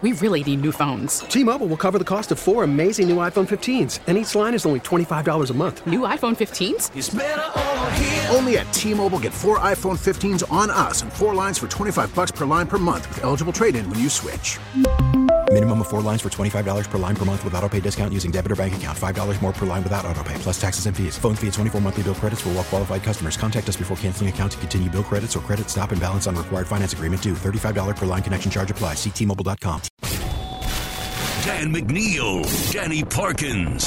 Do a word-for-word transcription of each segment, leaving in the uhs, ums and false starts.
we really need new phones. T-Mobile will cover the cost of four amazing new iPhone fifteens, and each line is only twenty-five dollars a month. New iPhone fifteens? It's better over here. Only at T-Mobile, get four iPhone fifteens on us and four lines for twenty-five dollars per line per month with eligible trade-in when you switch. Minimum of four lines for twenty-five dollars per line per month with autopay discount using debit or bank account. five dollars more per line without autopay, plus taxes and fees. Phone fee at twenty-four monthly bill credits for well-qualified customers. Contact us before canceling account to continue bill credits or credit stop and balance on required finance agreement due. thirty-five dollars per line connection charge applies. See T Mobile dot com. Dan McNeil, Danny Parkins.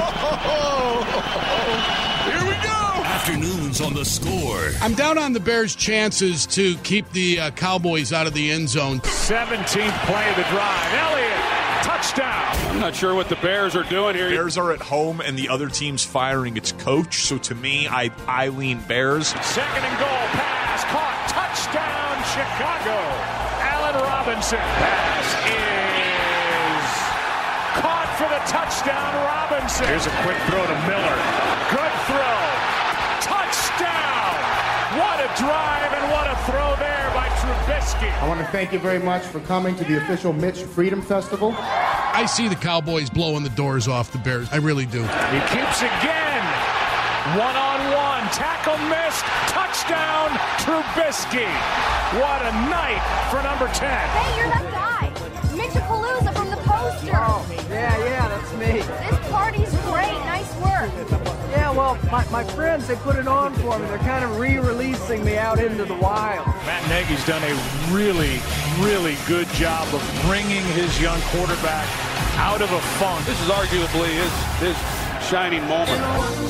Here we go! Afternoons on The Score. I'm down on the Bears' chances to keep the uh, Cowboys out of the end zone. seventeenth play of the drive. Elliott, touchdown. I'm not sure what the Bears are doing here. Bears are at home, and the other team's firing its coach. So to me, I, I lean Bears. Second and goal. Pass. Caught. Touchdown, Chicago. Allen Robinson. Pass is caught for the touchdown, Robinson. Here's a quick throw to Miller. Good throw. Touchdown! What a drive and what a throw there by Trubisky. I want to thank you very much for coming to the official Mitch Freedom Festival. I see the Cowboys blowing the doors off the Bears. I really do. He keeps again. One-on-one. Tackle missed. Touchdown, Trubisky. What a night for number ten. Hey, you're that guy. Mitchapalooza from the poster. Oh, yeah, yeah, that's me. This party's great. Nice work. Yeah, well, my, my friends, they put it on for me. They're kind of re-releasing me out into the wild. Matt Nagy's done a really, really good job of bringing his young quarterback out of a funk. This is arguably his, his shining moment.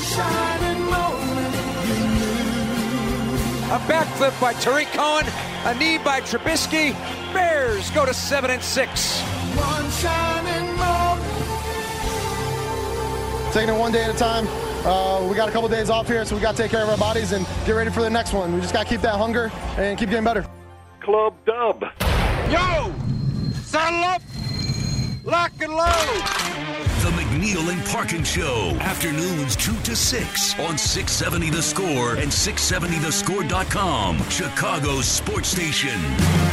A backflip by Tariq Cohen, a knee by Trubisky. Bears go to seven and six. One shining moment. Taking it one day at a time. Uh, we got a couple days off here, so we got to take care of our bodies and get ready for the next one. We just got to keep that hunger and keep getting better. Club Dub. Yo! Saddle up! Lock and load! The McNeil and Parkins Show. Afternoons two to six on six seventy The Score and six seventy the score dot com. Chicago's sports station.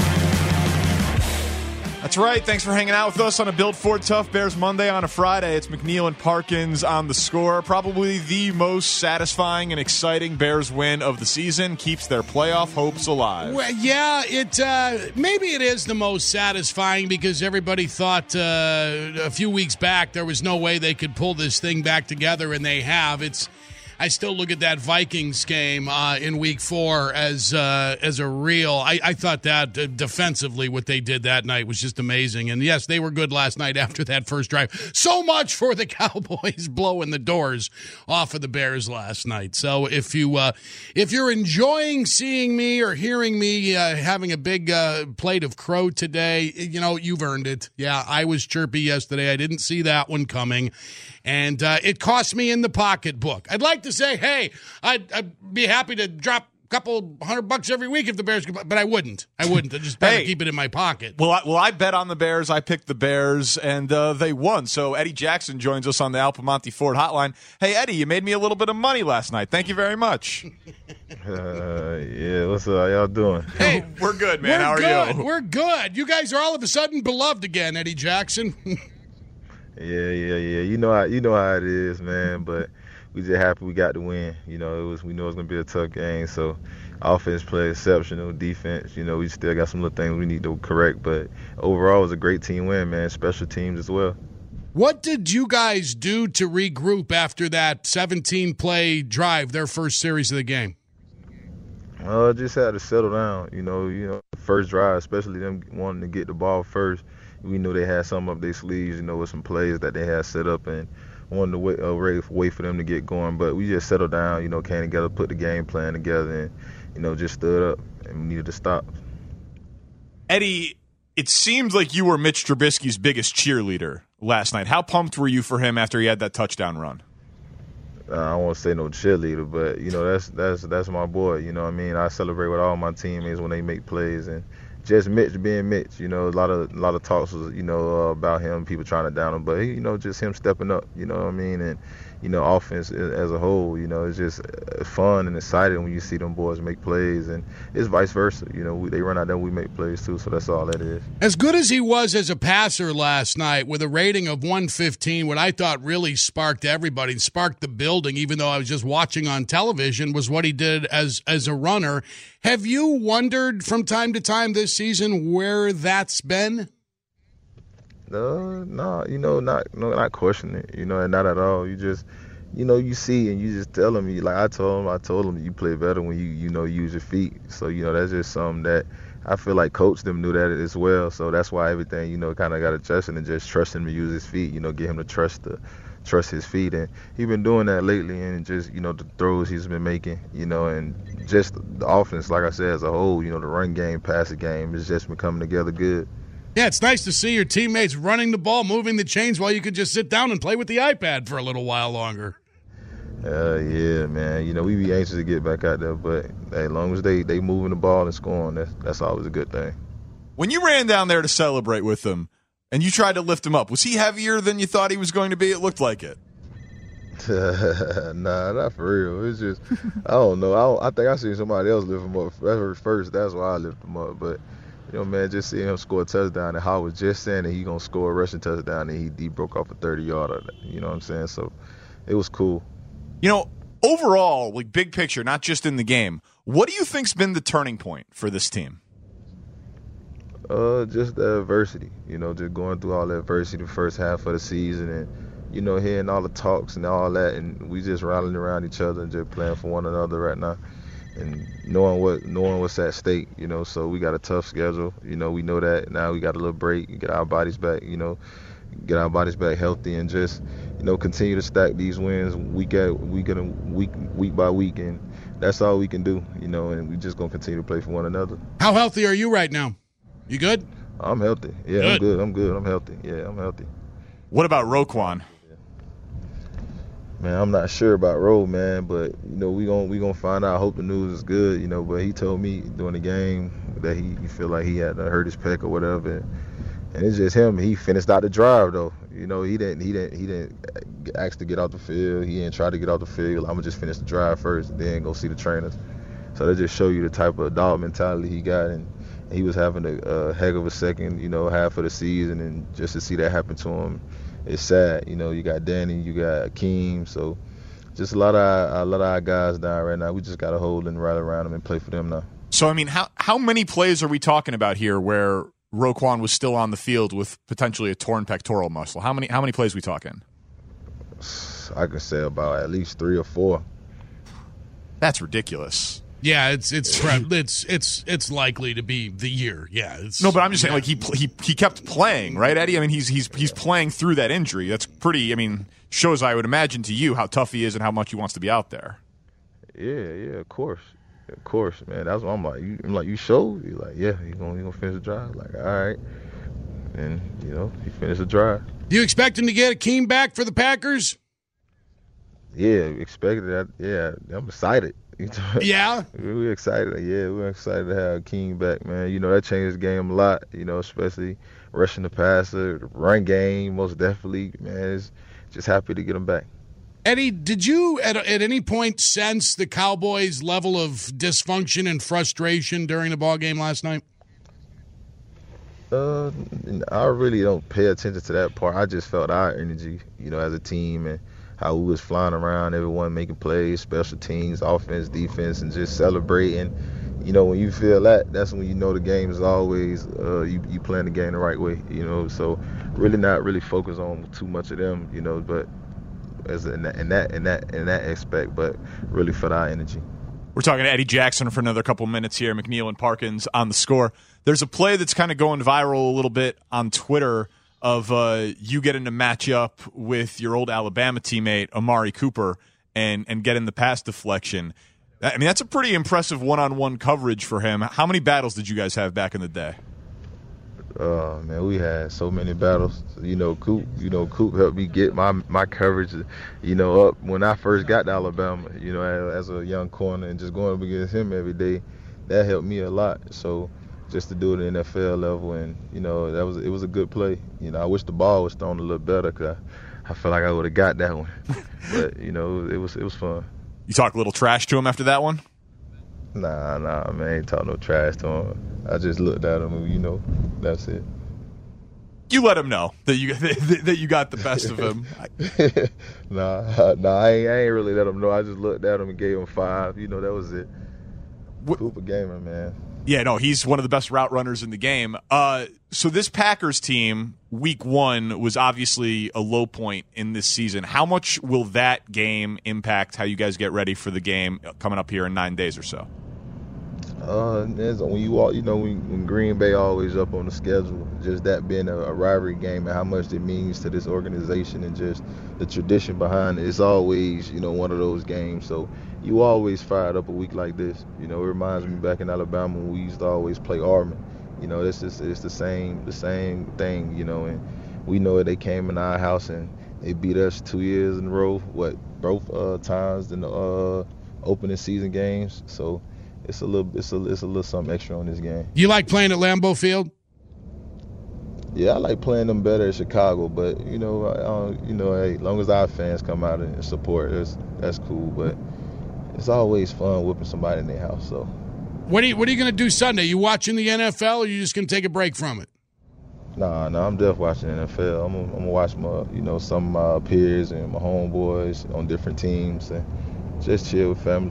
That's right. Thanks for hanging out with us on a Built Ford Tough Bears Monday on a Friday. It's McNeil and Parkins on The Score. Probably the most satisfying and exciting Bears win of the season. Keeps their playoff hopes alive. Well, yeah, it uh, maybe it is the most satisfying because everybody thought uh, a few weeks back there was no way they could pull this thing back together, and they have. It's I still look at that Vikings game uh, in week four as uh, as a real. I, I thought that uh, defensively what they did that night was just amazing. And, yes, they were good last night after that first drive. So much for the Cowboys blowing the doors off of the Bears last night. So if, you, uh, if you're enjoying seeing me or hearing me uh, having a big uh, plate of crow today, you know, you've earned it. Yeah, I was chirpy yesterday. I didn't see that one coming. And uh, it cost me in the pocketbook. I'd like to say, hey, I'd, I'd be happy to drop a couple hundred bucks every week if the Bears could, but I wouldn't. I wouldn't. I'd just better hey, keep it in my pocket. Well, I, well, I bet on the Bears. I picked the Bears, and uh, they won. So Eddie Jackson joins us on the Alpamonte Ford hotline. Hey, Eddie, you made me a little bit of money last night. Thank you very much. uh, yeah, what's up? How y'all doing? Hey, we're good, man. We're How are good. you? We're good. You guys are all of a sudden beloved again, Eddie Jackson. Yeah, yeah, yeah. You know how you know how it is, man. But we just happy we got the win. You know, it was we know it was gonna be a tough game. So offense played exceptional, defense. You know, we still got some little things we need to correct. But overall, it was a great team win, man. Special teams as well. What did you guys do to regroup after that seventeen-play drive, their first series of the game? Uh, just had to settle down. You know, you know, first drive, especially them wanting to get the ball first. We knew they had something up their sleeves, you know, with some plays that they had set up and wanted to wait, uh, wait for them to get going. But we just settled down, you know, came together, put the game plan together, and, you know, just stood up and we needed to stop. Eddie, it seems like you were Mitch Trubisky's biggest cheerleader last night. How pumped were you for him after he had that touchdown run? Uh, I don't want to say no cheerleader, but, you know, that's that's that's my boy. You know what I mean? I celebrate with all my teammates when they make plays, and just Mitch being Mitch. You know, a lot of a lot of talks was, you know, uh, about him, people trying to down him, but he, you know, just him stepping up. You know what I mean? And you know, offense as a whole, you know, it's just fun and exciting when you see them boys make plays, and it's vice versa. You know, we, they run out there, we make plays too, so that's all that is. As good as he was as a passer last night with a rating of one fifteen, what I thought really sparked everybody, sparked the building, even though I was just watching on television, was what he did as as a runner. Have you wondered from time to time this season where that's been? No, uh, no, you know, not no, not questioning it, you know, and not at all. You just, you know, you see and you just tell them. You like I told him, I told him you play better when you, you know, use your feet. So you know, that's just something that I feel like coach them knew that as well. So that's why everything, you know, kind of got adjusted and just trust him to use his feet. You know, get him to trust the, trust his feet, and he's been doing that lately. And just, you know, the throws he's been making, you know, and just the offense, like I said, as a whole, you know, the run game, passing game, has just been coming together good. Yeah, it's nice to see your teammates running the ball, moving the chains while you could just sit down and play with the iPad for a little while longer. Uh, yeah, man. You know, we be anxious to get back out there, but hey, as long as they, they moving the ball and scoring, that's, that's always a good thing. When you ran down there to celebrate with him and you tried to lift him up, was he heavier than you thought he was going to be? It looked like it. Nah, not for real. It's just, I don't know. I, don't, I think I seen somebody else lift him up first. That's why I lift him up, but you know, man, just seeing him score a touchdown, and Howard was just saying that he gonna score a rushing touchdown, and he, he broke off a thirty-yarder. You know what I'm saying? So it was cool. You know, overall, like big picture, not just in the game, what do you think's been the turning point for this team? Uh, just the adversity. You know, just going through all the adversity the first half of the season, and you know, hearing all the talks and all that, and we just rallying around each other and just playing for one another right now. And knowing what knowing what's at stake, you know, so we got a tough schedule. You know, we know that now. We got a little break, get our bodies back, you know, get our bodies back healthy, and just, you know, continue to stack these wins week at week and week week by week, and that's all we can do, you know. And we just gonna continue to play for one another. How healthy are you right now? You good? I'm healthy. Yeah, good. I'm good. I'm good. I'm healthy. Yeah, I'm healthy. What about Roquan? Man, I'm not sure about Roe, man, but you know, we gon' we gonna find out. I hope the news is good, you know. But he told me during the game that he, he feel like he had to hurt his pec or whatever, and, and it's just him. He finished out the drive though, you know. He didn't he didn't he didn't ask to get out the field. He didn't try to get out the field. I'm gonna just finish the drive first, and then go see the trainers. So they just show you the type of dog mentality he got, and he was having a, a heck of a second, you know, half of the season, and just to see that happen to him. It's sad, you know. You got Danny, you got Akeem, so just a lot of our, a lot of our guys down right now. We just got to hold and rally around them and play for them now. So I mean, how how many plays are we talking about here where Roquan was still on the field with potentially a torn pectoral muscle? How many how many plays are we talking? I can say about at least three or four. That's ridiculous. Yeah, it's it's it's it's it's likely to be the year. Yeah, it's, no, but I'm just saying, yeah. like he he he kept playing, right, Eddie? I mean, he's he's he's playing through that injury. That's pretty. I mean, shows I would imagine to you how tough he is and how much he wants to be out there. Yeah, yeah, of course, of course, man. That's what I'm like. You, I'm like, you sure? You're like, yeah, he's gonna he gonna finish the drive. Like, all right, and you know, he finished the drive. Do you expect him to get Akeem back for the Packers? Yeah, expected that. Yeah, I'm excited. Yeah? We're excited. Yeah, we're excited to have King back, man. You know, that changed the game a lot, you know, especially rushing the passer, the run game, most definitely. Man, it's just happy to get him back. Eddie, did you at, at any point sense the Cowboys' level of dysfunction and frustration during the ball game last night? Uh, I really don't pay attention to that part. I just felt our energy, you know, as a team, and how we was flying around, everyone making plays, special teams, offense, defense, and just celebrating. You know, when you feel that, that's when you know the game is always, uh, you, you playing the game the right way, you know. So really not really focus on too much of them, you know, but as in that, in that, in that, in that aspect, but really for our energy. We're talking to Eddie Jackson for another couple minutes here. McNeil and Parkins on the score. There's a play that's kind of going viral a little bit on Twitter of uh, you getting to match up with your old Alabama teammate, Amari Cooper, and, and getting the pass deflection. I mean, that's a pretty impressive one-on-one coverage for him. How many battles did you guys have back in the day? Oh, man, we had so many battles. You know, Coop, you know, Coop helped me get my my coverage, you know, up when I first got to Alabama, you know, as, as a young corner, and just going up against him every day, that helped me a lot. So, just to do it at the N F L level, and you know that was it was a good play. You know, I wish the ball was thrown a little better because I, I feel like I would have got that one. But you know, it was it was fun. You talk a little trash to him after that one? Nah, nah, man, I ain't talk no trash to him. I just looked at him, and you know, that's it. You let him know that you that you got the best of him. nah, nah, I ain't, I ain't really let him know. I just looked at him and gave him five. You know, that was it. What? Cooper Gamer, man. Yeah, no, he's one of the best route runners in the game. Uh, so this Packers team, week one, was obviously a low point in this season. How much will that game impact how you guys get ready for the game coming up here in nine days or so? Uh, when you all, you know, when, when Green Bay always up on the schedule, just that being a, a rivalry game and how much it means to this organization and just the tradition behind it. It's always, you know, one of those games. So you always fired up a week like this. You know, it reminds me back in Alabama when we used to always play Auburn. You know, it's just it's the same the same thing. You know, and we know that they came in our house and they beat us two years in a row. What both uh, times in the uh, opening season games. So. It's a little, it's a, it's a little something extra on this game. You like playing at Lambeau Field? Yeah, I like playing them better in Chicago, but you know, I don't, you know, hey, as long as our fans come out and support, that's that's cool. But it's always fun whipping somebody in their house. So, what are you, what are you going to do Sunday? You watching the N F L, or are you just going to take a break from it? Nah, nah, I'm definitely watching the N F L. I'm, I'm gonna watch my, you know, some of my peers and my homeboys on different teams and just chill with family.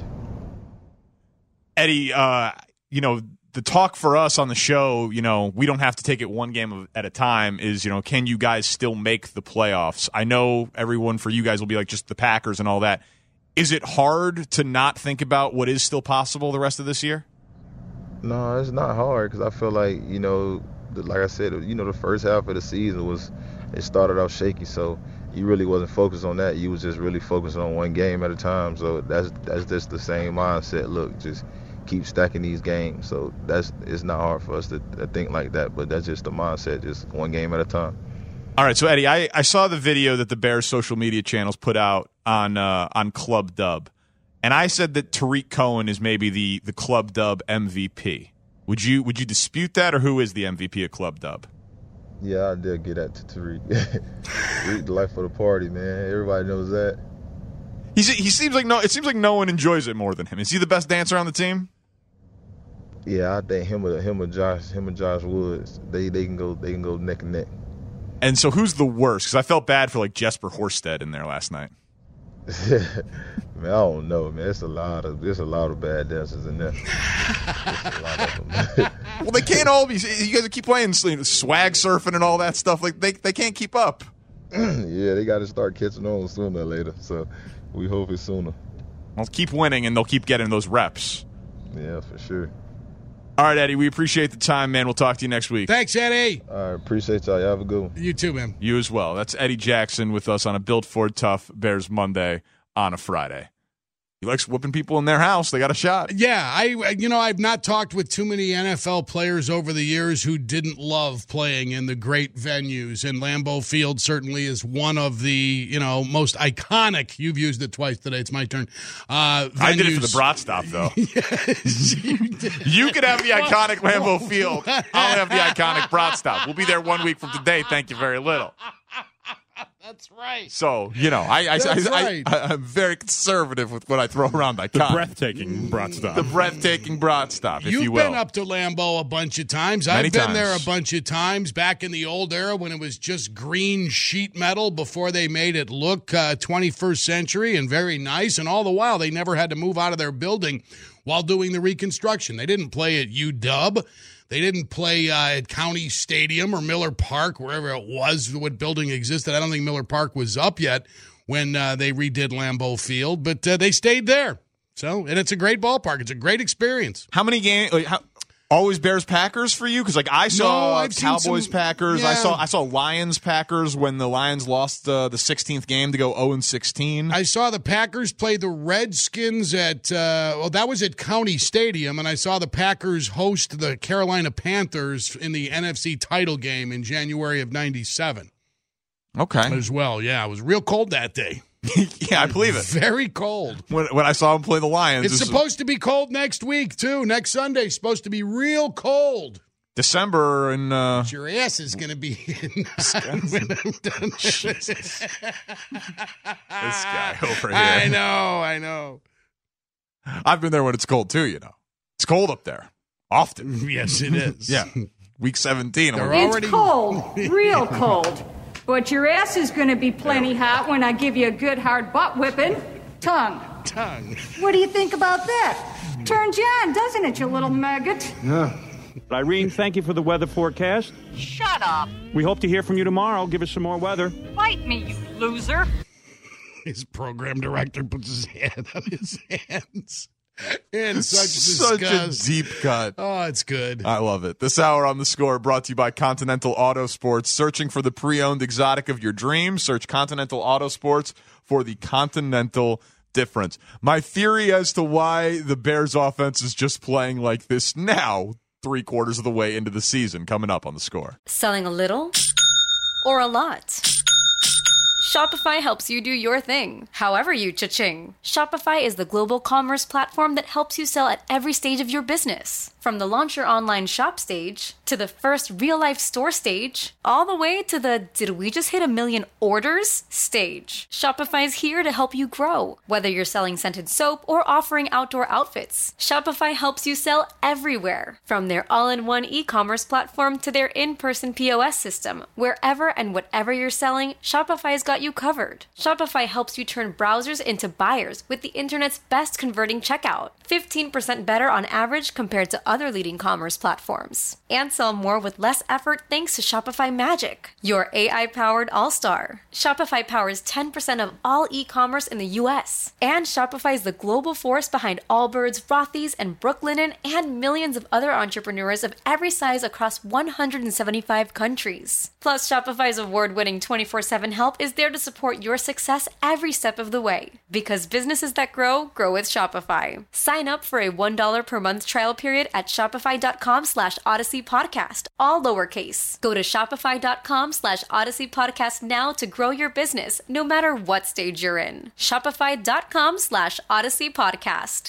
Eddie, uh, you know, the talk for us on the show, you know, we don't have to take it one game at a time, is, you know, can you guys still make the playoffs? I know everyone for you guys will be like just the Packers and all that. Is it hard to not think about what is still possible the rest of this year? No, it's not hard because I feel like, you know, like I said, you know, the first half of the season was, it started off shaky, so you really wasn't focused on that. You was just really focused on one game at a time. So that's that's just the same mindset. Look, just keep stacking these games. So that's it's not hard for us to, to think like that, but that's just the mindset, just one game at a time. All right, so Eddie, I, I saw the video that the Bears social media channels put out on uh, on Club Dub, and I said that Tariq Cohen is maybe the the Club Dub M V P. Would you would you dispute that, or who is the M V P of Club Dub? Yeah, I did get that to Tariq. Tariq, the life of the party, man. Everybody knows that. He's he seems like no. It seems like no one enjoys it more than him. Is he the best dancer on the team? Yeah, I think him or him or Josh him and Josh Woods. They they can go they can go neck and neck. And so who's the worst? Because I felt bad for like Jesper Horsted in there last night. Man, I don't know, man. It's a lot of there's a lot of bad dancers in there. A lot of them. Well, they can't all be. You guys keep playing swag surfing and all that stuff. Like they they can't keep up. Yeah, they got to start catching on sooner or later. So we hope it's sooner. Well, keep winning and they'll keep getting those reps. Yeah, for sure. All right, Eddie, we appreciate the time, man. We'll talk to you next week. Thanks, Eddie. All right, appreciate y'all. Y'all have a good one. You too, man. You as well. That's Eddie Jackson with us on a Built Ford Tough Bears Monday on a Friday. He likes whooping people in their house. They got a shot. Yeah, I you know, I've not talked with too many N F L players over the years who didn't love playing in the great venues, and Lambeau Field certainly is one of the, you know, most iconic. You've used it twice today. It's my turn. Uh, I did it for the Brat Stop, though. Yes, you did. You can have the iconic Lambeau Field. I'll have the iconic Brat Stop. We'll be there one week from today. Thank you very little. That's right. So, you know, I, I, That's I, right. I, I, I'm very conservative with what I throw around. I The breathtaking Brat Stop. The breathtaking Brat Stop, if You've you will. been up to Lambeau a bunch of times. Many I've been times. there a bunch of times back in the old era when it was just green sheet metal before they made it look uh, twenty-first century and very nice. And all the while, they never had to move out of their building while doing the reconstruction. They didn't play at U W. They didn't play uh, at County Stadium or Miller Park, wherever it was, what building existed. I don't think Miller Park was up yet when uh, they redid Lambeau Field, but uh, they stayed there. So, and it's a great ballpark. It's a great experience. How many games? Like, how, always Bears Packers for you? Because like I saw No, I've seen Cowboys some- Packers. yeah. I saw I saw Lions Packers when the Lions lost uh, the sixteenth game to go oh and sixteen. I saw the Packers play the Redskins at, uh, well, that was at County Stadium, and I saw the Packers host the Carolina Panthers in the N F C title game in January of ninety-seven. Okay. As well, yeah. It was real cold that day. Yeah, I believe it. Very cold. When when I saw him play the Lions. It's this- supposed to be cold next week, too. Next Sunday, supposed to be real cold. December and uh, your ass is going to be in when I'm done. Jesus. This guy over here. I know, I know. I've been there when it's cold too, you know. It's cold up there. Often. Yes, it is. Yeah. Week seventeen. They're I'm already It's cold, real cold. But your ass is going to be plenty hot when I give you a good hard butt whipping. Tongue. Tongue. What do you think about that? Turns you on, doesn't it, you little maggot? Yeah. Irene, thank you for the weather forecast. Shut up. We hope to hear from you tomorrow. Give us some more weather. Fight me, you loser. His program director puts his hand on his hands. In such Such disgust. a deep cut. Oh, it's good. I love it. This hour on The Score brought to you by Continental Auto Sports. Searching for the pre-owned exotic of your dreams? Search Continental Auto Sports for the Continental difference. My theory as to why the Bears offense is just playing like this now, three quarters of the way into the season, coming up on The Score. Selling a little or a lot? Shopify helps you do your thing, however you cha-ching. Shopify is the global commerce platform that helps you sell at every stage of your business. From the launch your online shop stage, to the first real-life store stage, all the way to the did we just hit a million orders stage. Shopify's here to help you grow. Whether you're selling scented soap or offering outdoor outfits, Shopify helps you sell everywhere. From their all-in-one e-commerce platform to their in-person P O S system, wherever and whatever you're selling, Shopify's got you covered. Shopify helps you turn browsers into buyers with the internet's best converting checkout. fifteen percent better on average compared to other leading commerce platforms. And sell more with less effort thanks to Shopify Magic, your A I-powered all-star. Shopify powers ten percent of all e-commerce in the U S. And Shopify is the global force behind Allbirds, Rothy's, and Brooklinen, and millions of other entrepreneurs of every size across one hundred seventy-five countries. Plus, Shopify's award-winning twenty-four seven help is there to support your success every step of the way. Because businesses that grow, grow with Shopify. Sign up for a one dollar per month trial period at shopify.com slash Odyssey Podcast, all lowercase. Go to shopify.com slash Odyssey Podcast now to grow your business, no matter what stage you're in. Shopify.com slash Odyssey Podcast.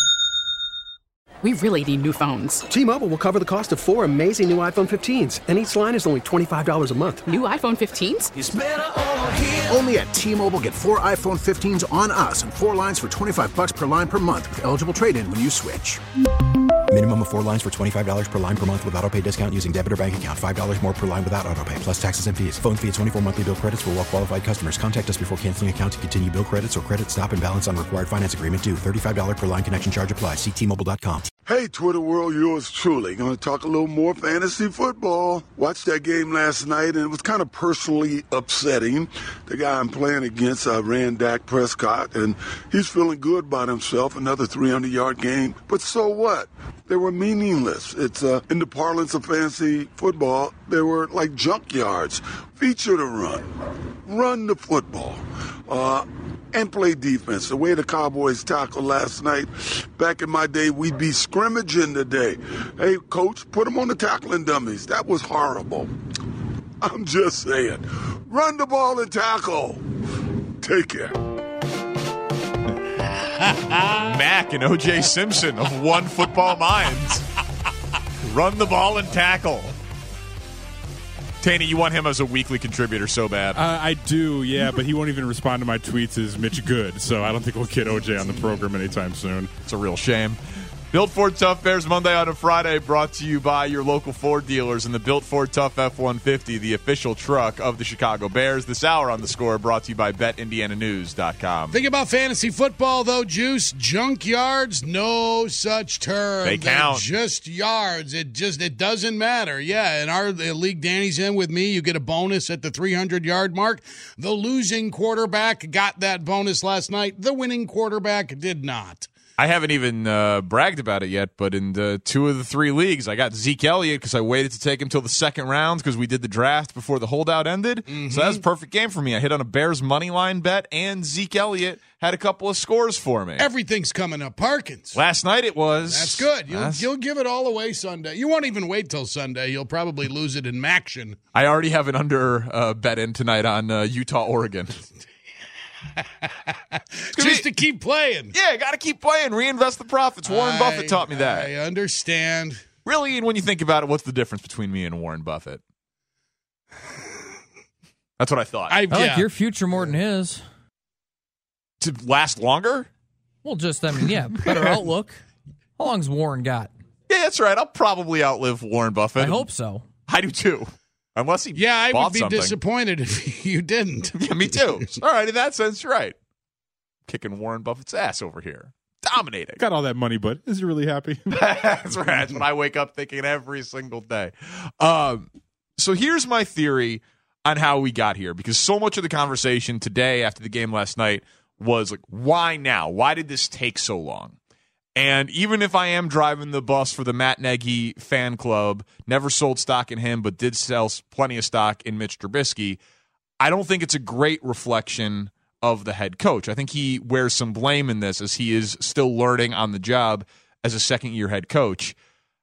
We really need new phones. T-Mobile will cover the cost of four amazing new iPhone fifteens, and each line is only twenty-five dollars a month. New iPhone fifteens? It's better over here. Only at T-Mobile, get four iPhone fifteens on us and four lines for twenty-five dollars per line per month with eligible trade-in when you switch. Minimum of four lines for twenty-five dollars per line per month with autopay discount using debit or bank account. five dollars more per line without autopay, plus taxes and fees. Phone fee at twenty-four monthly bill credits for well-qualified customers. Contact us before canceling account to continue bill credits or credit stop and balance on required finance agreement due. thirty-five dollars per line connection charge applies. See T Mobile dot com. Hey, Twitter world, yours truly. Going to talk a little more fantasy football. Watched that game last night, and it was kind of personally upsetting. The guy I'm playing against, I ran Dak Prescott, and he's feeling good about himself. Another three hundred yard game. But so what? They were meaningless. It's uh, in the parlance of fantasy football, they were like junkyards. Feature the run. Run the football. Uh... And play defense. The way the Cowboys tackled last night, back in my day, we'd be scrimmaging today. Hey, coach, put them on the tackling dummies. That was horrible. I'm just saying. Run the ball and tackle. Take care. Mac and O J Simpson of One Football Minds. Run the ball and tackle. Taney, you want him as a weekly contributor so bad. Uh, I do, yeah, but he won't even respond to my tweets as Mitch Good, so I don't think we'll get O J on the program anytime soon. It's a real shame. Built Ford Tough Bears Monday on a Friday, brought to you by your local Ford dealers and the Built Ford Tough F one fifty, the official truck of the Chicago Bears. This hour on The Score brought to you by bet indiana news dot com. Think about fantasy football, though, Juice. Junkyards, no such term. They count. They're just yards. It just it doesn't matter. Yeah, in our league Danny's in with me, you get a bonus at the three hundred yard mark. The losing quarterback got that bonus last night. The winning quarterback did not. I haven't even uh, bragged about it yet, but in the two of the three leagues, I got Zeke Elliott because I waited to take him till the second round because we did the draft before the holdout ended. Mm-hmm. So that was a perfect game for me. I hit on a Bears money line bet, and Zeke Elliott had a couple of scores for me. Everything's coming up. Parkins. Last night it was. That's good. You'll, That's... you'll give it all away Sunday. You won't even wait till Sunday. You'll probably lose it in Maction. I already have an under uh, bet in tonight on uh, Utah, Oregon. Just be, to keep playing. Yeah, got to keep playing. Reinvest the profits. Warren I, Buffett taught me that. I understand. Really, and when you think about it, what's the difference between me and Warren Buffett? That's what I thought. I, I yeah. like your future more than his. To last longer? Well, just, I mean, yeah, better outlook. How long's Warren got? Yeah, that's right. I'll probably outlive Warren Buffett. I hope so. I do too. Unless he Yeah, I bought would be something. disappointed if you didn't. Yeah, me too. All right, in that sense, you're right. Kicking Warren Buffett's ass over here. Dominating. Got all that money, but is he really happy? That's right. That's what I wake up thinking every single day. Um, so here's my theory on how we got here, because so much of the conversation today after the game last night was like, why now? Why did this take so long? And even if I am driving the bus for the Matt Nagy fan club, never sold stock in him, but did sell plenty of stock in Mitch Trubisky, I don't think it's a great reflection of the head coach. I think he wears some blame in this as he is still learning on the job as a second-year head coach.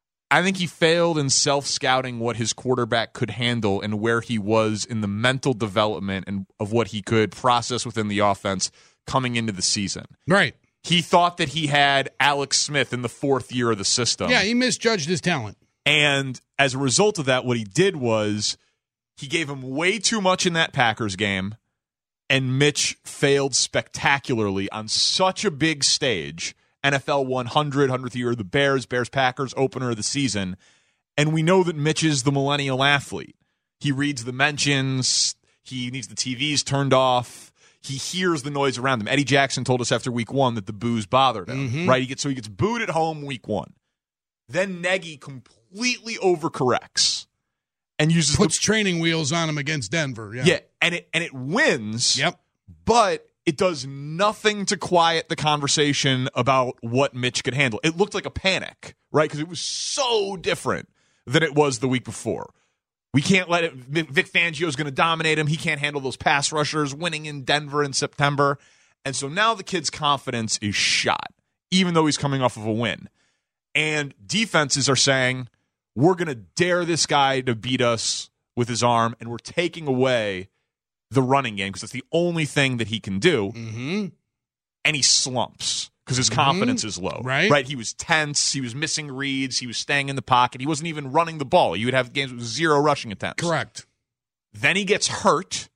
I think he failed in self-scouting what his quarterback could handle and where he was in the mental development and of what he could process within the offense coming into the season. Right. He thought that he had Alex Smith in the fourth year of the system. Yeah, he misjudged his talent. And as a result of that, what he did was he gave him way too much in that Packers game, and Mitch failed spectacularly on such a big stage. N F L one hundred, hundredth year of the Bears, Bears-Packers, opener of the season. And we know that Mitch is the millennial athlete. He reads the mentions. He needs the T Vs turned off. He hears the noise around him. Eddie Jackson told us after week one that the boos bothered him, mm-hmm. right? He gets, so he gets booed at home week one. Then Nagy completely overcorrects and uses puts the, training wheels on him against Denver. Yeah, yeah, and it and it wins. Yep, but it does nothing to quiet the conversation about what Mitch could handle. It looked like a panic, right? Because it was so different than it was the week before. We can't let it. Vic Fangio's going to dominate him. He can't handle those pass rushers winning in Denver in September. And so now the kid's confidence is shot, even though he's coming off of a win. And defenses are saying, we're going to dare this guy to beat us with his arm, and we're taking away the running game because it's the only thing that he can do. Mm-hmm. And he slumps because his mm-hmm. confidence is low. Right. Right. He was tense. He was missing reads. He was staying in the pocket. He wasn't even running the ball. You would have games with zero rushing attempts. Correct. Then he gets hurt.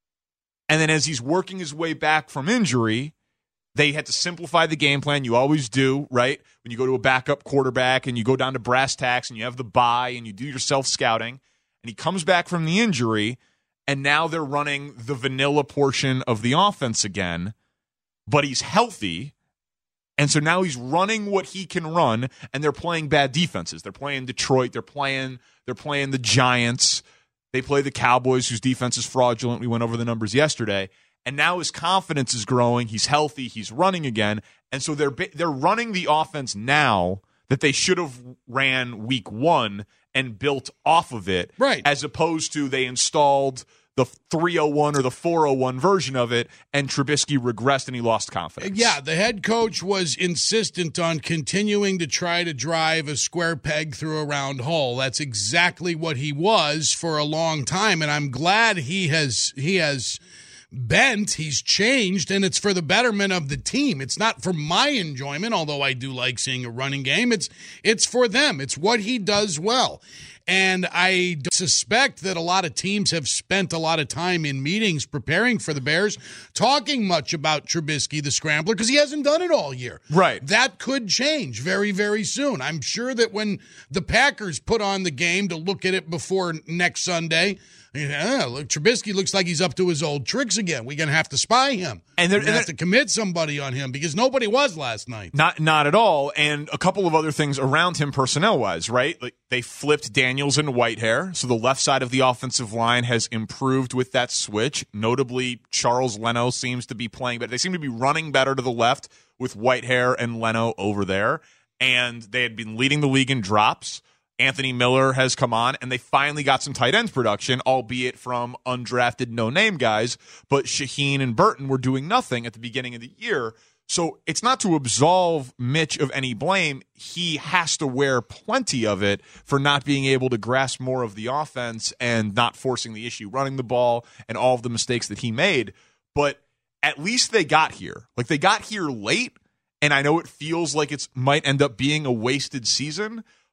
And then as he's working his way back from injury, they had to simplify the game plan. You always do, right? When you go to a backup quarterback and you go down to brass tacks and you have the bye and you do your self-scouting, and he comes back from the injury, and now they're running the vanilla portion of the offense again, but he's healthy. And so now he's running what he can run, and they're playing bad defenses. They're playing Detroit. They're playing they're playing the Giants. They play the Cowboys, whose defense is fraudulent. We went over the numbers yesterday. And now his confidence is growing. He's healthy. He's running again. And so they're they're running the offense now that they should have ran week one and built off of it. Right. As opposed to they installed the three oh one or the four oh one version of it, and Trubisky regressed and he lost confidence. Yeah, the head coach was insistent on continuing to try to drive a square peg through a round hole. That's exactly what he was for a long time, and I'm glad he has he has bent, he's changed, and it's for the betterment of the team. It's not for my enjoyment, although I do like seeing a running game. It's it's for them. It's what he does well. And I suspect that a lot of teams have spent a lot of time in meetings preparing for the Bears, talking much about Trubisky, the scrambler, because he hasn't done it all year. Right. That could change very, very soon. I'm sure that when the Packers put on the game to look at it before next Sunday, yeah, look, Trubisky looks like he's up to his old tricks again. We're going to have to spy him. And they're going to have to commit somebody on him because nobody was last night. Not not at all. And a couple of other things around him personnel-wise, right? Like they flipped Daniels into Whitehair, so the left side of the offensive line has improved with that switch. Notably, Charles Leno seems to be playing better. They seem to be running better to the left with Whitehair and Leno over there. And they had been leading the league in drops. Anthony Miller has come on, and they finally got some tight ends production, albeit from undrafted no-name guys. But Shaheen and Burton were doing nothing at the beginning of the year. So it's not to absolve Mitch of any blame. He has to wear plenty of it for not being able to grasp more of the offense and not forcing the issue, running the ball, and all of the mistakes that he made. But at least they got here. Like, they got here late, and I know it feels like it might end up being a wasted season,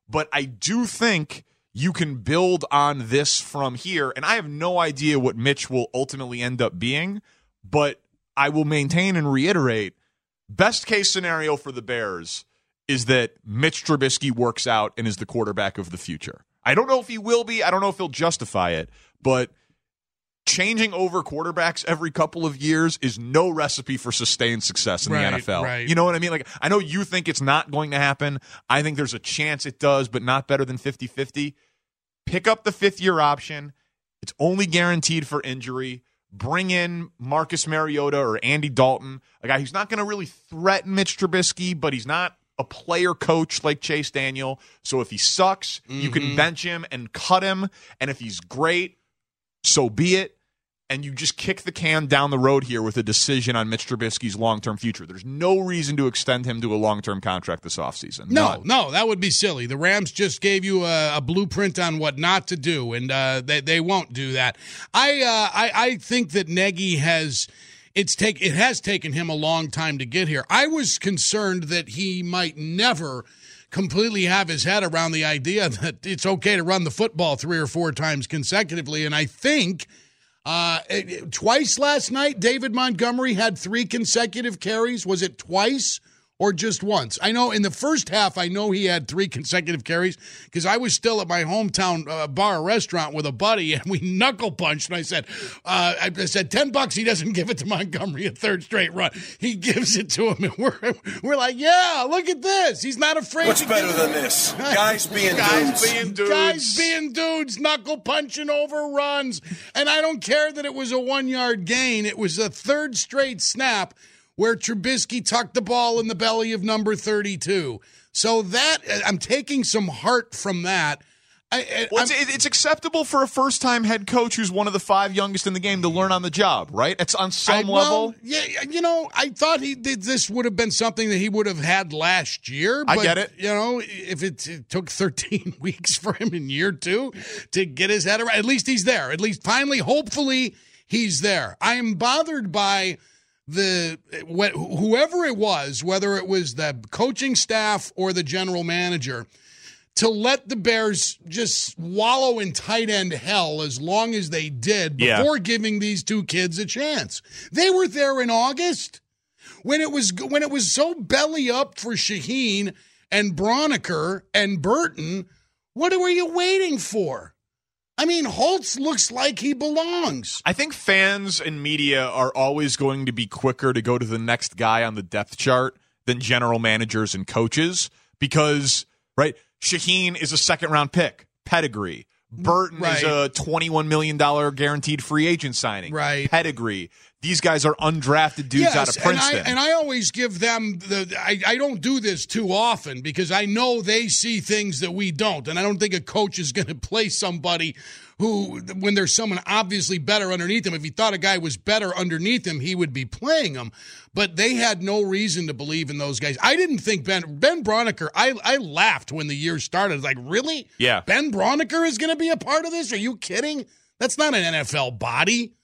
but I do think you can build on this from here. And I have no idea what Mitch will ultimately end up being, but I will maintain and reiterate, best case scenario for the Bears is that Mitch Trubisky works out and is the quarterback of the future. I don't know if he will be. I don't know if he'll justify it, but changing over quarterbacks every couple of years is no recipe for sustained success in right, the N F L. Right. You know what I mean? Like, I know you think it's not going to happen. I think there's a chance it does, but not better than fifty-fifty. Pick up the fifth-year option. It's only guaranteed for injury. Bring in Marcus Mariota or Andy Dalton, a guy who's not going to really threaten Mitch Trubisky, but he's not a player coach like Chase Daniel. So if he sucks, mm-hmm. you can bench him and cut him. And if he's great, so be it. And you just kick the can down the road here with a decision on Mitch Trubisky's long-term future. There's no reason to extend him to a long-term contract this offseason. No, None. no, that would be silly. The Rams just gave you a, a blueprint on what not to do, and uh, they they won't do that. I uh, I, I think that Nagy has it's take it has taken him a long time to get here. I was concerned that he might never completely have his head around the idea that it's okay to run the football three or four times consecutively, and I think. Uh, twice last night, David Montgomery had three consecutive carries. Was it twice or just once? I know in the first half, I know he had three consecutive carries because I was still at my hometown uh, bar restaurant with a buddy, and we knuckle punched. And I said, uh, I said, ten bucks. He doesn't give it to Montgomery a third straight run. He gives it to him, and we're we're like, yeah, look at this. He's not afraid. What's to better give than this? Guys being guys dudes. being dudes. Guys being dudes, knuckle punching over runs. And I don't care that it was a one-yard gain. It was a third straight snap where Trubisky tucked the ball in the belly of number thirty-two. So that, I'm taking some heart from that. I, well, it's, it's acceptable for a first-time head coach who's one of the five youngest in the game to learn on the job, right? It's on some I, well, level. Yeah, you know, I thought he did. This would have been something that he would have had last year. But, I get it. You know, if it, it took thirteen weeks for him in year two to get his head around, at least he's there. At least finally, hopefully, he's there. I am bothered by the wh- whoever it was, whether it was the coaching staff or the general manager, to let the Bears just wallow in tight end hell as long as they did before yeah. giving these two kids a chance. They were there in August when it was when it was so belly up for Shaheen and Broniker and Burton. What were you waiting for? I mean, Holtz looks like he belongs. I think fans and media are always going to be quicker to go to the next guy on the depth chart than general managers and coaches because, right, Shaheen is a second-round pick, pedigree. Burton right. is a twenty-one million dollars guaranteed free agent signing, right. pedigree. These guys are undrafted dudes yes, out of Princeton. And I, and I always give them the I, I don't do this too often because I know they see things that we don't. And I don't think a coach is going to play somebody who, when there's someone obviously better underneath him, if he thought a guy was better underneath him, he would be playing him. But they had no reason to believe in those guys. I didn't think Ben Ben Broniker, I, I laughed when the year started. Like, really? Yeah. Ben Broniker is going to be a part of this? Are you kidding? That's not an N F L body.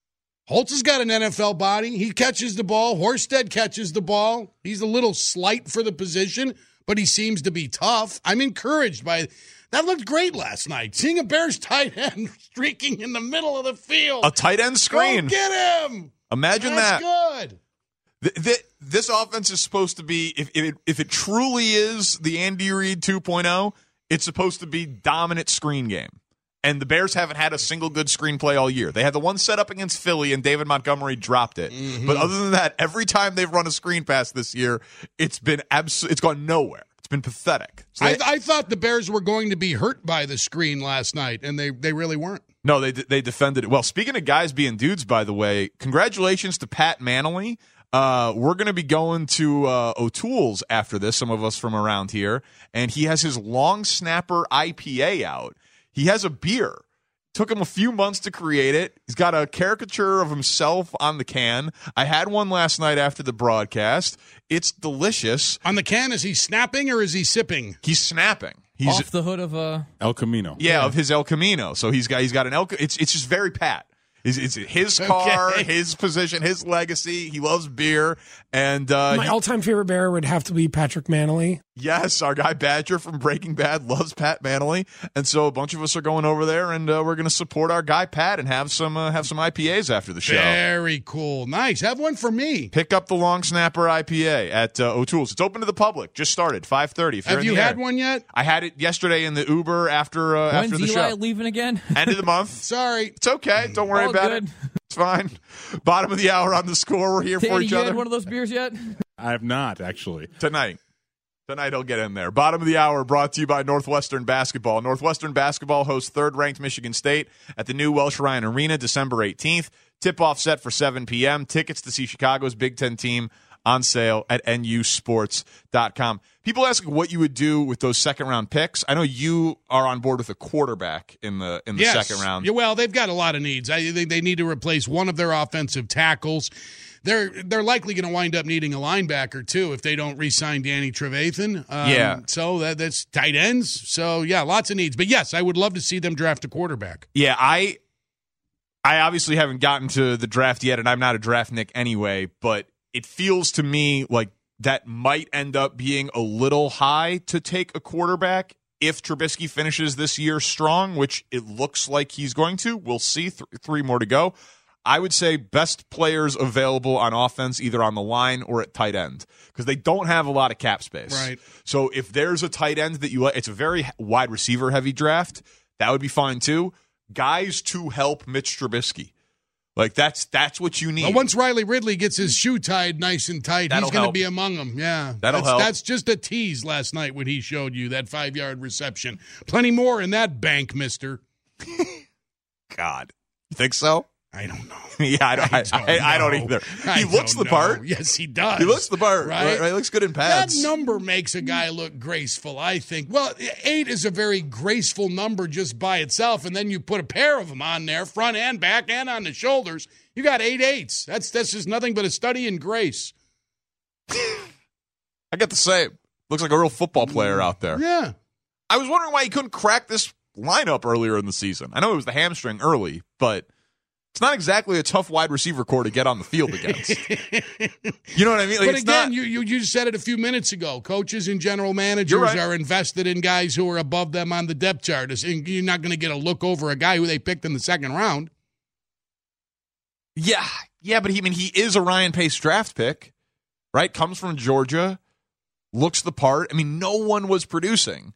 Holtz has got an N F L body. He catches the ball. Horsted catches the ball. He's a little slight for the position, but he seems to be tough. I'm encouraged by that. Looked great last night. Seeing a Bears tight end streaking in the middle of the field. A tight end screen. Go get him. Imagine That's that. good. Th- th- this offense is supposed to be, if, if, it, if it truly is the Andy Reid two point oh, it's supposed to be dominant screen game. And the Bears haven't had a single good screenplay all year. They had the one set up against Philly, and David Montgomery dropped it. Mm-hmm. But other than that, every time they've run a screen pass this year, it's been abs- It's gone nowhere. It's been pathetic. So they- I, I thought the Bears were going to be hurt by the screen last night, and they, they really weren't. No, they they defended it. Well, speaking of guys being dudes, by the way, congratulations to Pat Manley. Uh, we're going to be going to uh, O'Toole's after this, some of us from around here, and he has his Long Snapper I P A out. He has a beer. Took him a few months to create it. He's got a caricature of himself on the can. I had one last night after the broadcast. It's delicious. On the can, is he snapping or is he sipping? He's snapping. He's off the hood of a El Camino. Yeah, yeah, of his El Camino. So he's got he's got an El. It's it's just very Pat. It's, it's his car, Okay. his position, his legacy. He loves beer, and uh, My he, all-time favorite Bear would have to be Patrick Manley. Yes, our guy Badger from Breaking Bad loves Pat Manley, and so a bunch of us are going over there, and uh, we're going to support our guy Pat and have some uh, have some I P As after the show. Very cool. Nice. Have one for me. Pick up the Long Snapper I P A at uh, O'Toole's. It's open to the public. Just started, five thirty. Have you had one yet? I had it yesterday in the Uber after uh, When's after the Eli show. leaving again? End of the month. Sorry. It's okay. Don't worry All about good. it. It's fine. Bottom of the hour on the score. We're here Danny, for each you other. had one of those beers yet? I have not, actually. Tonight. Tonight he'll get in there. Bottom of the hour brought to you by Northwestern Basketball. Northwestern Basketball hosts third-ranked Michigan State at the new Welsh Ryan Arena December eighteenth. Tip-off set for seven p.m. Tickets to see Chicago's Big Ten team on sale at N U sports dot com. People ask what you would do with those second-round picks. I know you are on board with a quarterback in the in the yes. second round. Yeah, well, they've got a lot of needs. I think they need to replace one of their offensive tackles. They're they're likely going to wind up needing a linebacker, too, if they don't re-sign Danny Trevathan. Um, yeah. So that, that's tight ends. So, yeah, lots of needs. But, yes, I would love to see them draft a quarterback. Yeah, I I obviously haven't gotten to the draft yet, and I'm not a draft Nick anyway, but it feels to me like that might end up being a little high to take a quarterback if Trubisky finishes this year strong, which it looks like he's going to. We'll see. Th- three more to go. I would say best players available on offense, either on the line or at tight end, because they don't have a lot of cap space. Right. So if there's a tight end that you like, it's a very wide receiver heavy draft, that would be fine too. Guys to help Mitch Trubisky. Like, that's that's what you need. Well, once Riley Ridley gets his shoe tied nice and tight, That'll he's going to help. be among them. Yeah. That'll that's, help. That's just a tease last night when he showed you that five-yard reception. Plenty more in that bank, mister. God. You think so? I don't know. yeah, I don't, I, don't, I, I don't know. either. I He looks don't the know. part. Yes, he does. He looks the part. Right? Right? right? He looks good in pads. That number makes a guy look graceful, I think. Well, eight is a very graceful number just by itself, and then you put a pair of them on there, front and back and on the shoulders. You got eight eights. That's, that's just nothing but a study in grace. I get the same. Looks like a real football player out there. Yeah. I was wondering why he couldn't crack this lineup earlier in the season. I know it was the hamstring early, but it's not exactly a tough wide receiver core to get on the field against. You know what I mean? Like, but it's again, not, you, you you said it a few minutes ago. Coaches and general managers right. are invested in guys who are above them on the depth chart. You're not going to get a look over a guy who they picked in the second round. Yeah, yeah, but he, I mean, he is a Ryan Pace draft pick, right? Comes from Georgia, looks the part. I mean, no one was producing.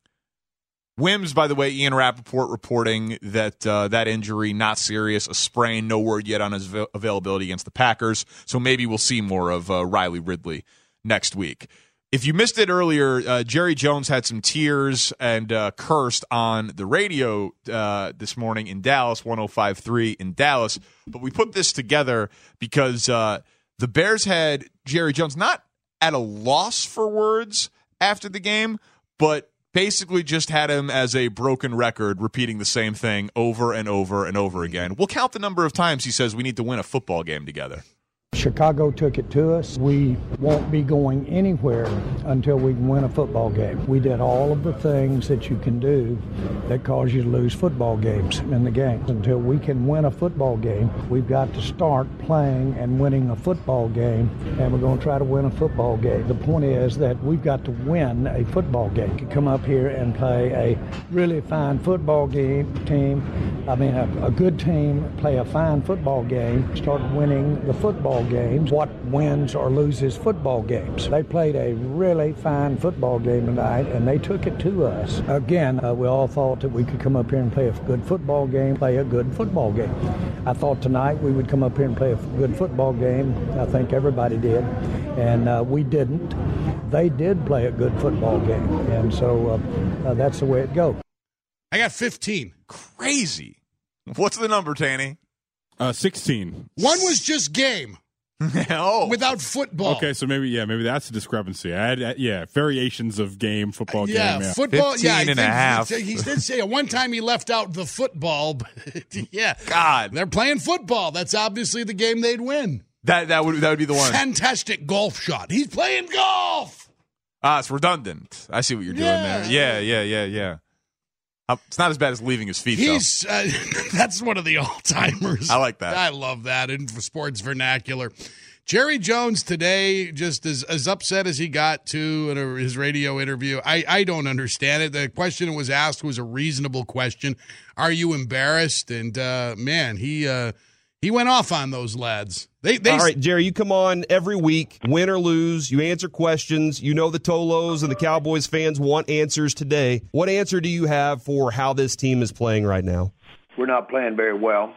Wims, by the way, Ian Rappaport reporting that uh, that injury, not serious, a sprain, no word yet on his avail- availability against the Packers. So maybe we'll see more of uh, Riley Ridley next week. If you missed it earlier, uh, Jerry Jones had some tears and uh, cursed on the radio uh, this morning in Dallas, one oh five point three in Dallas. But we put this together because uh, the Bears had Jerry Jones not at a loss for words after the game, but basically just had him as a broken record, repeating the same thing over and over and over again. We'll count the number of times he says we need to win a football game together. Chicago took it to us. We won't be going anywhere until we can win a football game. We did all of the things that you can do that cause you to lose football games in the game. Until we can win a football game, we've got to start playing and winning a football game, and we're going to try to win a football game. The point is that we've got to win a football game. To come up here and play a really fine football game team, I mean a, a good team, play a fine football game, start winning the football games. What wins or loses football games? They played a really fine football game tonight, and they took it to us. Again, uh, we all thought that we could come up here and play a good football game, play a good football game. I thought tonight we would come up here and play a good football game. I think everybody did, and uh, we didn't. They did play a good football game, and so uh, uh, that's the way it goes. I got fifteen. Crazy. What's the number, Tanny? Uh, sixteen. One was just game. Oh. Without football. Okay, so maybe, yeah, maybe that's a discrepancy. I had, uh, yeah, variations of game, football yeah, game. Yeah, football. Yeah, and I a think half. He, he did say at one time he left out the football. But yeah, God, they're playing football. That's obviously the game they'd win. That that would that would be the one. Fantastic golf shot. He's playing golf. Ah, it's redundant. I see what you're doing Yeah. there. Yeah, yeah, yeah, yeah. Uh, it's not as bad as leaving his feet, He's uh, that's one of the all timers. I like that. I love that in sports vernacular. Jerry Jones today, just as, as upset as he got to in a, his radio interview, I, I don't understand it. The question that was asked was a reasonable question. Are you embarrassed? And, uh, man, he uh, he went off on those lads. They, they, All right, Jerry, you come on every week, win or lose. You answer questions. You know the Tolos and the Cowboys fans want answers today. What answer do you have for how this team is playing right now? We're not playing very well.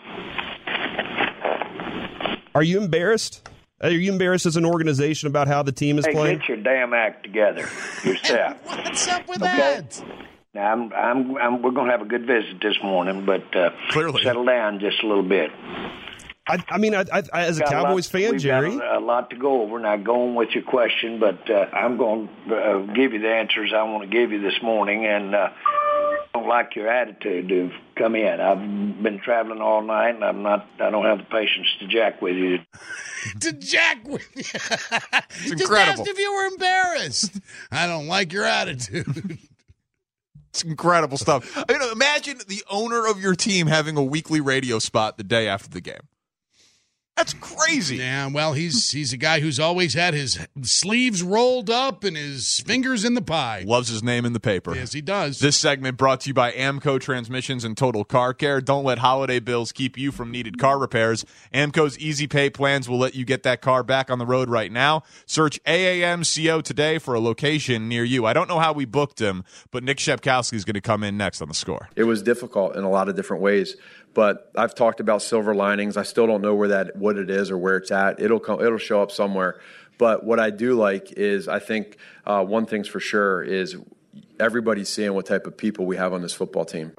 Are you embarrassed? Are you embarrassed as an organization about how the team is hey, playing? Get your damn act together yourself. What's up with okay? that? Now, I'm, I'm, I'm, we're going to have a good visit this morning, but uh, Clearly. settle down just a little bit. I, I mean, I, I, as a Cowboys a lot, fan, we've Jerry. Got a, a lot to go over. Now, going with your question, but uh, I'm going to uh, give you the answers I want to give you this morning, and uh, I don't like your attitude to come in. I've been traveling all night, and I'm not. I don't have the patience to jack with you. to jack with you. It's Just incredible. asked if you were embarrassed. I don't like your attitude. It's incredible stuff. I mean, imagine the owner of your team having a weekly radio spot the day after the game. That's crazy. Yeah, well, he's he's a guy who's always had his sleeves rolled up and his fingers in the pie. Loves his name in the paper. Yes, he does. This segment brought to you by Amco Transmissions and Total Car Care. Don't let holiday bills keep you from needed car repairs. Amco's Easy Pay plans will let you get that car back on the road right now. Search A A M C O today for a location near you. I don't know how we booked him, but Nick Shepkowski is going to come in next on The Score. It was difficult in a lot of different ways. But I've talked about silver linings. I still don't know where that, what it is or where it's at. It'll come, it'll show up somewhere. But what I do like is I think uh, one thing's for sure is everybody's seeing what type of people we have on this football team.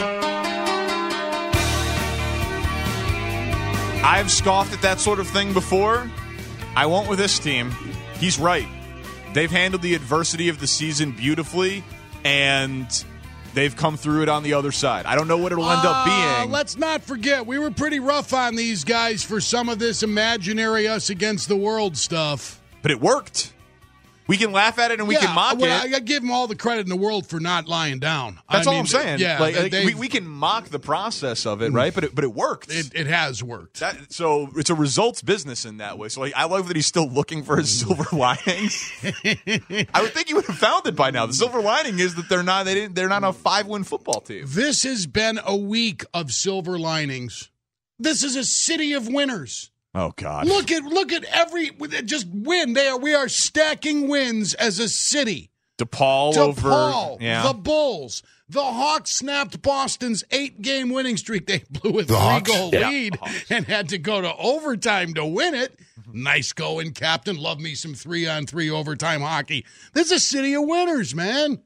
I've scoffed at that sort of thing before. I won't with this team. He's right. They've handled the adversity of the season beautifully, and they've come through it on the other side. I don't know what it'll end up Uh, being. let's not forget, we were pretty rough on these guys for some of this imaginary us against the world stuff. But it worked. We can laugh at it and we yeah, can mock well, it. I, I give them all the credit in the world for not lying down. That's I all mean, I'm saying. Yeah, like, they, like, we, we can mock the process of it, right? But it, but it worked. It, it has worked. That, so it's a results business in that way. So like, I love that he's still looking for his silver linings. I would think he would have found it by now. The silver lining is that they're not they didn't they're not a five win football team. This has been a week of silver linings. This is a city of winners. Oh God! Look at look at every just win. They are we are stacking wins as a city. DePaul, DePaul over yeah. the Bulls. The Hawks snapped Boston's eight-game winning streak. They blew a The Hawks? three-goal Yeah, lead and had to go to overtime to win it. Nice going, Captain. Love me some three-on-three overtime hockey. This is a city of winners, man.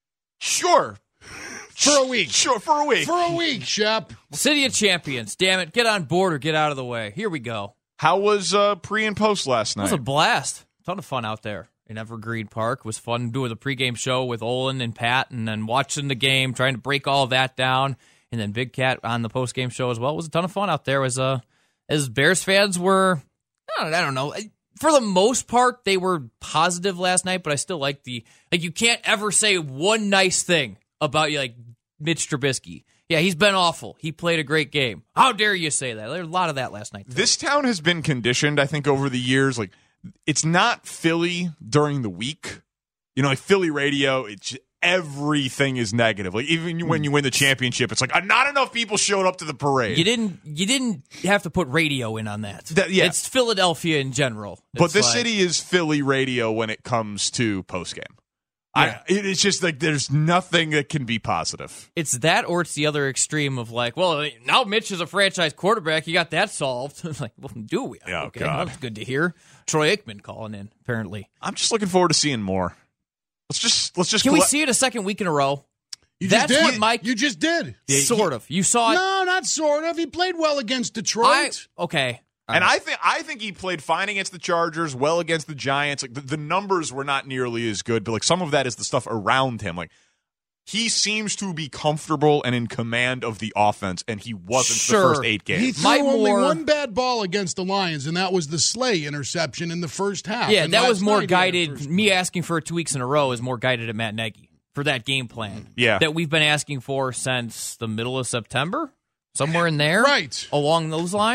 Sure. For a week. Sure, for a week. For a week, Shep. City of Champions. Damn it. Get on board or get out of the way. Here we go. How was uh, pre and post last It night? was a blast. Ton of fun out there in Evergreen Park. It was fun doing the pregame show with Olin and Pat and then watching the game, trying to break all of that down. And then Big Cat on the postgame show as well. It was a ton of fun out there. As, uh, as Bears fans were, I don't, I don't know. For the most part, they were positive last night, but I still like the, like, you can't ever say one nice thing about, like, Mitch Trubisky. Yeah, he's been awful. He played a great game. How dare you say that? There's a lot of that last night, too. This town has been conditioned, I think, over the years. Like, it's not Philly during the week. You know, like Philly radio, it's everything is negative. Like, even when you win the championship, it's like uh, not enough people showed up to the parade. You didn't. You didn't have to put radio in on that. That- yeah. It's Philadelphia in general. But It's this like- city is Philly radio when it comes to postgame. I, it, it's just like there's nothing that can be positive. It's that, or it's the other extreme of like, well, now Mitch is a franchise quarterback. You got that solved. like, well, do we? Oh, okay, God. that's good to hear. Troy Aikman calling in. Apparently, I'm just looking forward to seeing more. Let's just let's just. Can we colle- see it a second week in a row? You That's just did. what Mike. You just did. Sort of. You saw it. No, not sort of. He played well against Detroit. I, okay. And I think I think he played fine against the Chargers, well against the Giants. Like the, the numbers were not nearly as good, but like some of that is the stuff around him. Like he seems to be comfortable and in command of the offense, and he wasn't Sure. the first eight games. He threw My only more- one bad ball against the Lions, and that was the Slay interception in the first half. Yeah, And that last was more night he had a guided. first- Me asking for it two weeks in a row is more guided at Matt Nagy for that game plan. Yeah. That we've been asking for since the middle of September, somewhere in there. Right. Along those lines.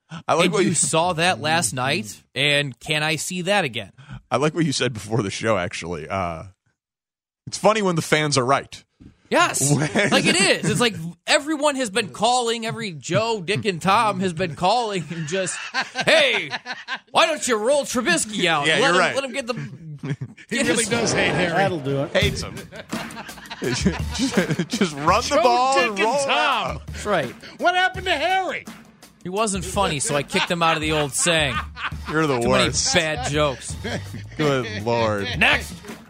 I like and what you you saw that last night, and can I see that again? I like what you said before the show, actually. Uh, it's funny when the fans are right. Yes, When- like it is. It's like everyone has been calling, every Joe, Dick, and Tom has been calling and just, hey, why don't you roll Trubisky out? Yeah, let you're him, right. Let him get the... He get really his- does hate Harry. That'll do it. Hates him. just, just run the Joe, ball Dick, and and roll it Tom. out. That's right. What happened to Harry? He wasn't funny, so I kicked him out of the old saying. You're the Too worst. many bad jokes. Good Lord. Next.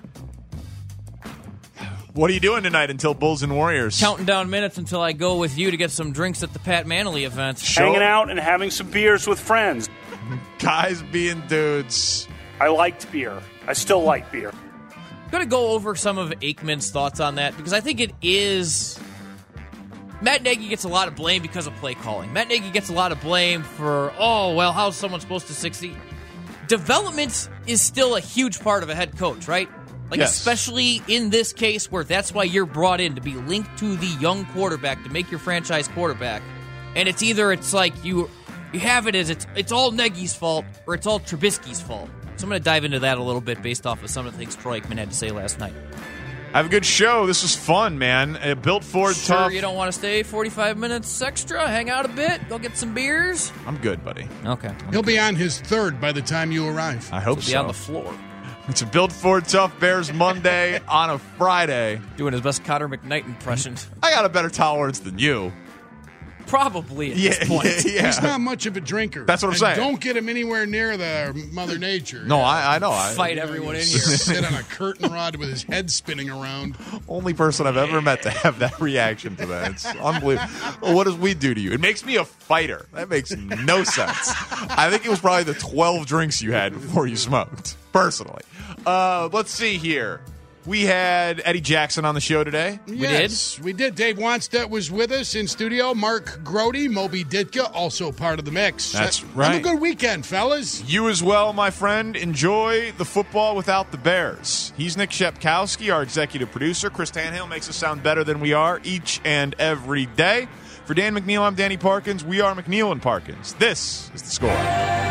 What are you doing tonight until Bulls and Warriors? Counting down minutes until I go with you to get some drinks at the Pat Manley event. Hanging out and having some beers with friends. Guys being dudes. I liked beer. I still like beer. I'm going to go over some of Aikman's thoughts on that because I think it is... Matt Nagy gets a lot of blame because of play calling. Matt Nagy gets a lot of blame for, oh, well, how's someone supposed to succeed? Development is still a huge part of a head coach, right? Like, Yes. especially in this case where that's why you're brought in, to be linked to the young quarterback, to make your franchise quarterback. And it's either it's like you you have it as it's it's all Nagy's fault or it's all Trubisky's fault. So I'm going to dive into that a little bit based off of some of the things Troy Aikman had to say last night. Have a good show. This was fun, man. Uh, built Ford Sure, tough. you don't want to stay forty-five minutes extra, hang out a bit, go get some beers? I'm good, buddy. Okay. He'll be on his third by the time you arrive. I hope He'll be so. on the floor. It's a Built Ford Tough Bears Monday on a Friday. Doing his best Connor McKnight impression. I got a better tolerance than you. Probably at Yeah, this point. yeah, yeah. He's not much of a drinker. That's what I'm And saying. Don't get him anywhere near the Mother Nature. No, I, I know. I, Fight everyone in here. Sit on a curtain rod with his head spinning around. Only person I've ever met to have that reaction to that. It's unbelievable. Well, what does we do to you? It makes me a fighter. That makes no sense. I think it was probably the twelve drinks you had before you smoked, personally. Uh, let's see here. We had Eddie Jackson on the show today. We yes, we did. Dave Wanstedt was with us in studio. Mark Grody, Moby Ditka, also part of the mix. That's Have right. a good weekend, fellas. You as well, my friend. Enjoy the football without the Bears. He's Nick Shepkowski, our executive producer. Chris Tannehill makes us sound better than we are each and every day. For Dan McNeil, I'm Danny Parkins. We are McNeil and Parkins. This is The Score.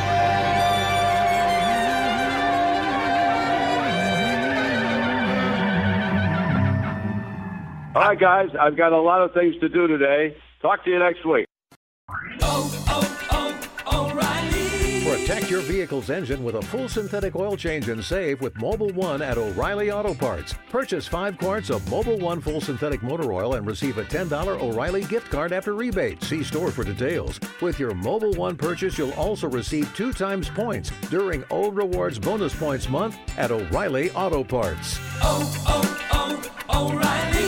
All right, guys, I've got a lot of things to do today. Talk to you next week. Protect your vehicle's engine with a full synthetic oil change and save with Mobil one at O'Reilly Auto Parts. Purchase five quarts of Mobil one full synthetic motor oil and receive a ten dollars O'Reilly gift card after rebate. See store for details. With your Mobil one purchase, you'll also receive two times points during O Rewards Bonus Points Month at O'Reilly Auto Parts. Oh, oh, oh, O'Reilly.